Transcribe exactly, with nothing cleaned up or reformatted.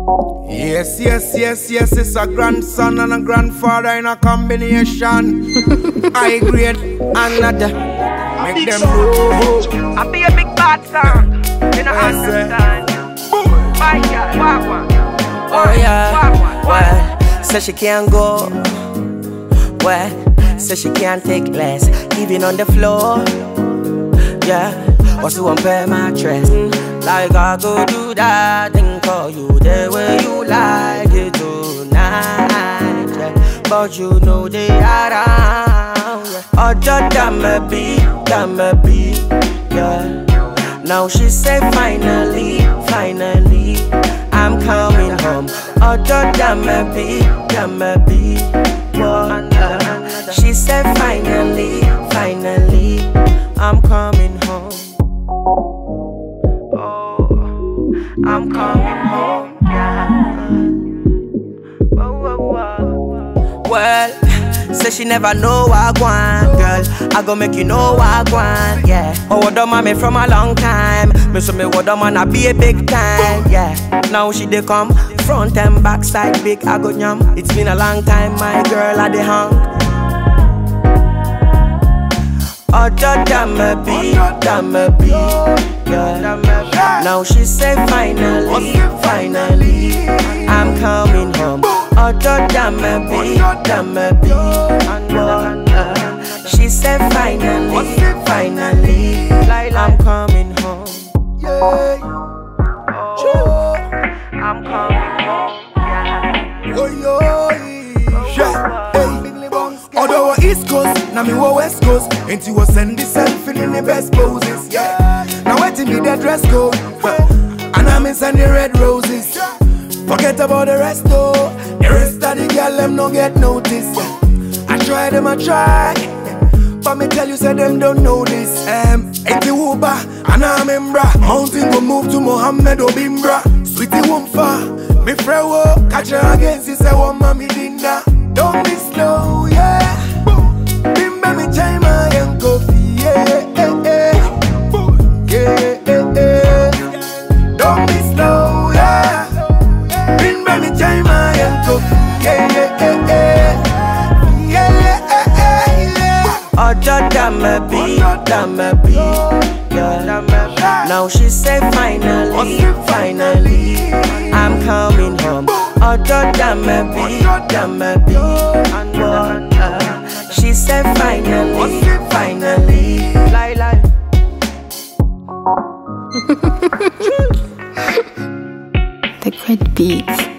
Yes, yes, yes, yes, it's a grandson and a grandfather in a combination. I grade another. Make them know. I be a big bad song. You know understand. My God, walk one. Oh yeah, well, so she can't go. Well, so she can't take less. Even on the floor. Yeah, what's you on pay mattress? Like I go do that and call you the way you like it tonight. Yeah. But you know they are around. Yeah. Other than me be, than me be. Yeah. Now she say finally, finally, I'm coming home. Other than me be, than me be. Yeah. She said finally, finally, I'm coming home. I'm coming home, yeah. Whoa, whoa, whoa. Well, say she never know I want, girl. I go make you know I want, yeah. Oh, what the man me from a long time. Me so me what the man I be a big time, yeah. Now she dey come front and back side big I go nyam. It's been a long time, my girl I dey hung. Other than me be, than me be, yeah. Now she say finally, finally, I'm coming home. Other than me be, than me be, yeah. She said finally, finally, I'm coming home. Oh, I'm coming home. Yeah. Oh, yo, yeah. Hey. Although we're East Coast, now me we're West Coast. And you was send this selfie in the best poses, yeah. Now waiting me the dress code, and I'm in send the red roses. Forget about the rest though. The rest of the girl them no get notice. I try them, I try, but me tell you say them don't know this. Um, eighty Uber, and I'm in bra. Mountain go move to Mohammed Obimbra. Sweetie Wumfa, me frewo, catch her again, she say one mommy dinner. Don't be slow, yeah. Bimba me chima and coffee, yeah, yeah, yeah, yeah, yeah. Don't be slow, yeah. Bimba me chima and coffee, yeah, yeah, yeah, yeah, yeah, yeah. Other than me be, than me be, yeah. Now she say finally, finally, I'm coming home. Other than me be, than me be, yeah. She said finally, finally, lie, lie. The great beats.